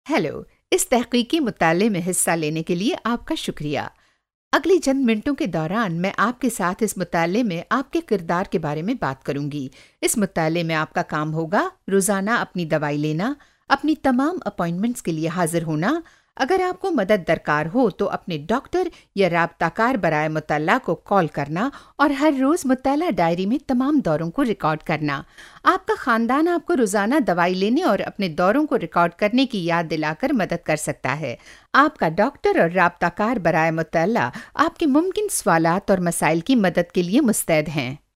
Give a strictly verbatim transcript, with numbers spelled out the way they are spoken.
Hello. इस तहकीकी मुताले में हिस्सा लेने के लिए आपका शुक्रिया। अगली चंद मिनटों के दौरान मैं आपके साथ इस मुताले में आपके किरदार के बारे में बात करूंगी। इस मुताले में आपका काम होगा रोज़ाना अपनी दवाई लेना, अपनी तमाम अपॉइंटमेंट्स के लिए हाजिर होना। अगर आपको मदद दरकार हो तो अपने डॉक्टर या राब्ताकार बराए मुतल्ला को कॉल करना और हर रोज़ मुतल्ला डायरी में तमाम दौरों को रिकॉर्ड करना। आपका ख़ानदान आपको रोज़ाना दवाई लेने और अपने दौरों को रिकॉर्ड करने की याद दिलाकर मदद कर सकता है। आपका डॉक्टर और राब्ताकार बराए मुतल्ला आपके मुमकिन सवालात और मसाइल की मदद के लिए मुस्तैद हैं।